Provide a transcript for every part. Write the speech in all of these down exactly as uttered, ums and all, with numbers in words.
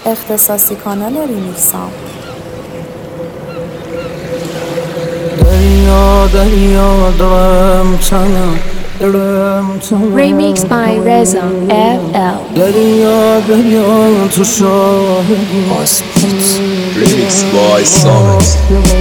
اختصاصی کانال ریمیکسام. دریا دریا درم چنم درم چنم Remix by Reza اف ال. دریا دریا تو شاهدی Remix by Samet.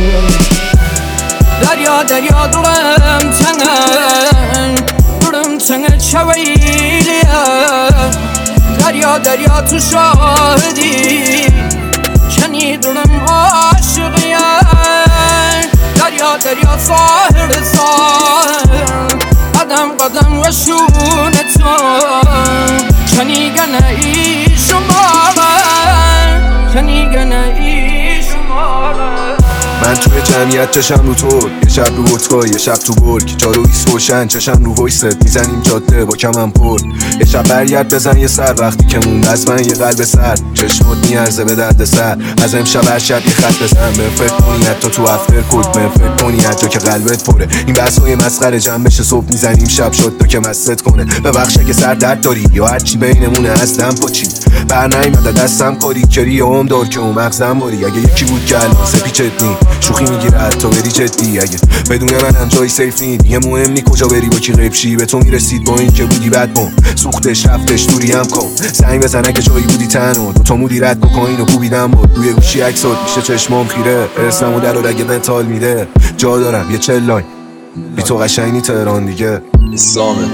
دریا دریا درم چنم درم چنم چویلیا دریا دریا تو شاهدی چنی درم عاشقیا دریا دریا ساحر ساحر قدم قدم و شون تو چنی گنایی شماره چنی گنایی شماره. من توی جمعیت چشم رو تو، یه شب رو ودکا یه شب تو برگ، جارو ایست روشن چشم رو وایست میزنیم جاده با کمم پر. یه شب برگرد بزن یه سر وقتی که موند از من یه قلب سر چشمات میارزه به درد سر. از امشب هر شب یه خط بزن به فکر کنی حتی تو افتر کد به فکر کنی حتی که قلبت پره. این بحثای مسخره جمع بشه صبح میزنیم شب شد تا که مست کنه. ببخش اگه سر درد داری یا هرچی بینمونه از دم پاچی بر نیومده دستم کاری کری هم دار که اون مغزم باری. اگه یکی بود که الان سپیچت نی شوخی میگیره حتی بری جدی اگه بدون منم جای سیف نی دیگه مهم نی کجا بری با کی غیب شی. به تو میرسید با این که بودی بد بام سوختش رفتش دوری هم کن زنگ بزن اگه جایی بودی تنها دو تا مودی رد بکنین و کوبیدم بود روی گوشی عکسات میشه چشمام خیره ارسم و در و رگه منتال میده جا دارم یه چل لاین بی تو قشنگ نی تهران دیگه Samet.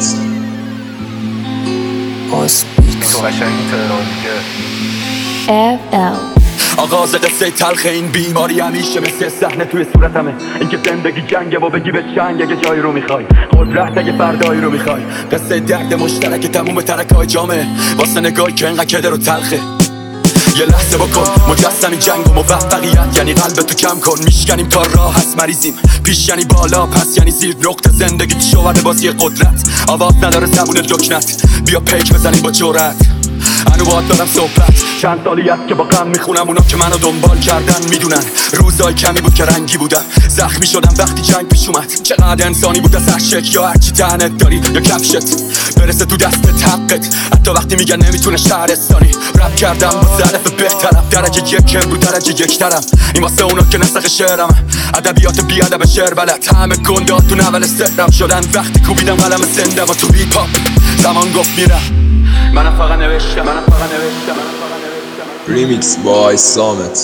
بی تو قشنگ نی تهران دیگه اف ال. آغاز قصه تلخ این بیماری همیشه مثل صحنه توی صورتمه. اینکه زندگی جنگه و بگی به چنگ اگه جایی رو میخوای قدرت اگه فردایی رو میخوای. قصه درد مشترک تموم ترکای جامعه واسه نگاهی که انقدر کدر و تلخه. یه لحظه بکن مجسم این جنگ و موفقیت یعنی قلب تو کم کن. میشکنیم تا راه هست مریضیم پیش یعنی بالا پس یعنی زیر نقطه زندگی تو شوهر بازی قدرت آواز نداره زبون دکنت بیا پیک بزنیم با جرأت. هنو باید دارم صحبت چند سالیت که با غم میخونم اونا که منو دنبال کردن میدونن روزای کمی بود که رنگی بودم زخمی شدم وقتی جنگ پیش اومد. چقدر انسانی بود از هر شکل یا هرچی تنت داری یا کفشت برسه تو دستت حقت حتی وقتی میگن نمیتونه شهرستانی رپ کردم با ظرف بهترم درجه یکم رو درجه یک ترم این واسه اونا که نسخ شعرم ادبیات بی ادب شعر بلد همه گندات تو نول سهرم شدن وقتی کوبیدم قلم زنده و تو هیپ هاپ زمان گفت میرم منم فقط نوشتم منم فقط نوشتم Remix by Samet.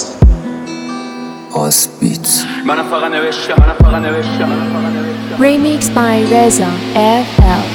منم فقط نوشتم منم فقط نوشتم Remix by Reza اف ال.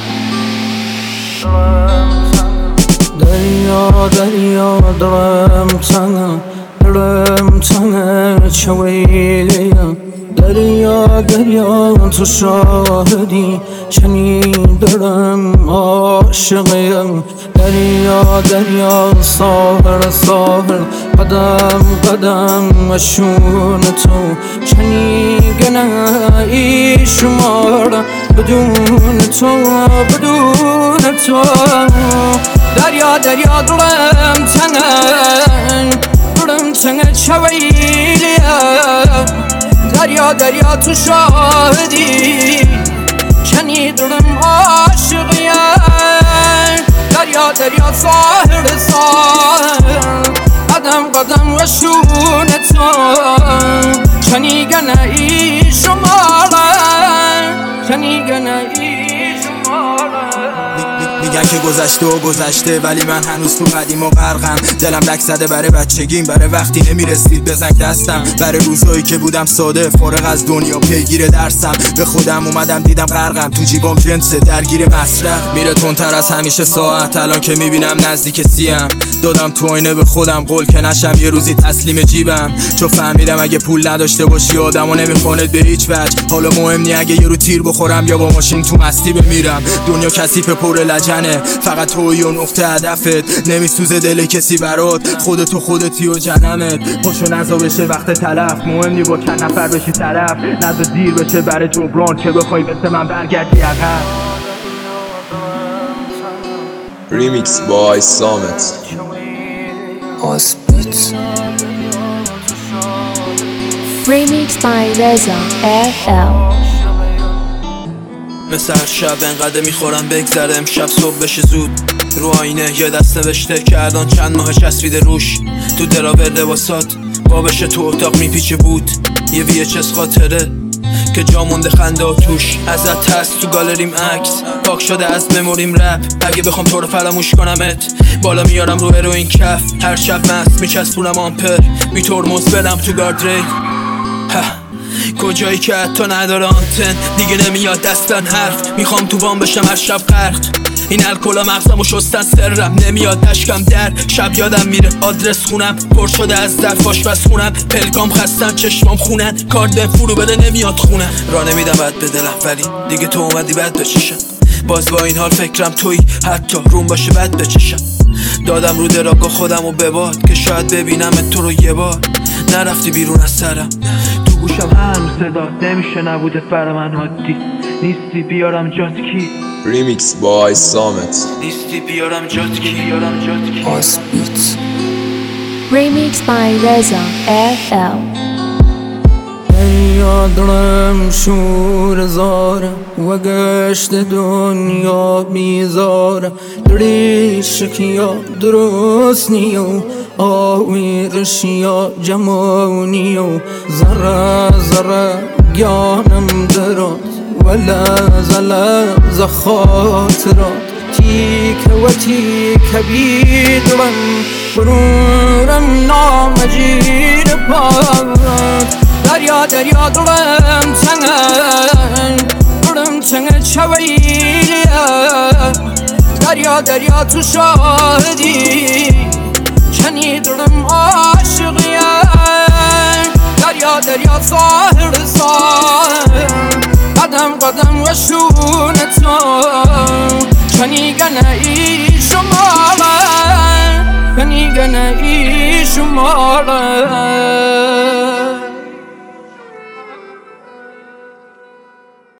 دریا دریا درم چنم درم چنم چویلیا دریا دریا تو شاهدی چنی درم عاشقیم دریا دریا ساحر ساحر قدم قدم و شون تو چنی گنایی شمار بدون تو بدون تو. دریا دریا درم چنم درم چنم چویلیا دریا دریا تو شاهدی چنی درم عاشقیا دریا دریا ساحر ساحر قدم قدم و شون تو چنی گنایی شماره چنی گنایی شماره. میگن که گذشته و گذشته ولی من هنوز تو قدیم و غرقم. دلم لک زده برای بچگیم برای وقتی نمیرسید بزنگ دستم برای روزایی که بودم ساده فارغ از دنیا پیگیر درسم. به خودم اومدم دیدم غرقم تو جیبام جنس درگیر مصرف میره تندتر از همیشه ساعت. الان که میبینم نزدیک سیم دادم تو آینه به خودم قول که نشم یه روزی تسلیم جیبم چون فهمیدم اگه پول نداشته باشی آدمو نمیخواند به هیچ وجه. حالا مهم نی اگه یه رو تیر بخورم یا با ماشین تو مستی بمیرم. دنیا کثیف پر لجنه فقط توی و نقطه هدفت نمیسوزه دل کسی برات خودتو خودتی و جنمت. پاشو نزا بشه وقت تلف مهم نی با چند نفر بشی طرف نزا دیر بشه برای جبران که بخوای مثل من برگردی عقب. Remix by Samet. Remix by Reza اف ال. مثل هر شب انقدر میخورم بگذره امشب صبح بشه زود رو آینه یه دست نوشته کردان چند ماه چسبیده روش، تو دراور لباسات بابش تو اتاق میپیچه بود، یه وی اچ اس خاطره که جا مونده خنده و توش، ازت هست تو گالریم عکس پاک شده از مموریم رپ، اگه بخوام تو رو فراموش کنمت بالا میارم رو هروئین کف، هر شب مست میچسبونم آمپر بی ترمز برم تو گاردریل، کجایی که حتی نداره آنتن دیگه نمیاد دستن حرف، میخوام تو وام بشم هر شب غرق، این الکلا مغزمو شستن سرم نمیاد تشکم در شب یادم میره آدرس خونم پر شده از ظرف آشپز خونم، پلکام خستم چشمام خونن کارد فرو بده نمیاد خونم، را نمیدم بد به دلم ولی دیگه تو اومدی بد بچشم، باز با این حال فکرم توی حتی روم باشه بد بچشم، دادم رو دراگا خودم و بباد که شاید ببینم تو رو یه بار، نرفتی بیرون از سرم تو گوشم هنوز صدا نمیشه نبوده بر من عادی، نیستی بیارم جات کی Remix by Samet. نیستی بیارم جات کی بیارم جات کی آسپیت Remix by Reza اف ال. یادم شور زاره و گشت دنیا بیزاره، دریش کیا درست نیو آویرشیا جمونیو، زره زره گانم درات ولا زلز خاطرات، تیک و تیک بیدرم برورم نامجیر پاد، دریا دریا دلم تنگ دلم تنگ چویلیه، دریا دریا تو شاهدی کنی دلم عاشقیه، دریا دریا ظاهر ظاهر قدم قدم و شونتو کنی گنه ای شماله کنی گنه ای شماله.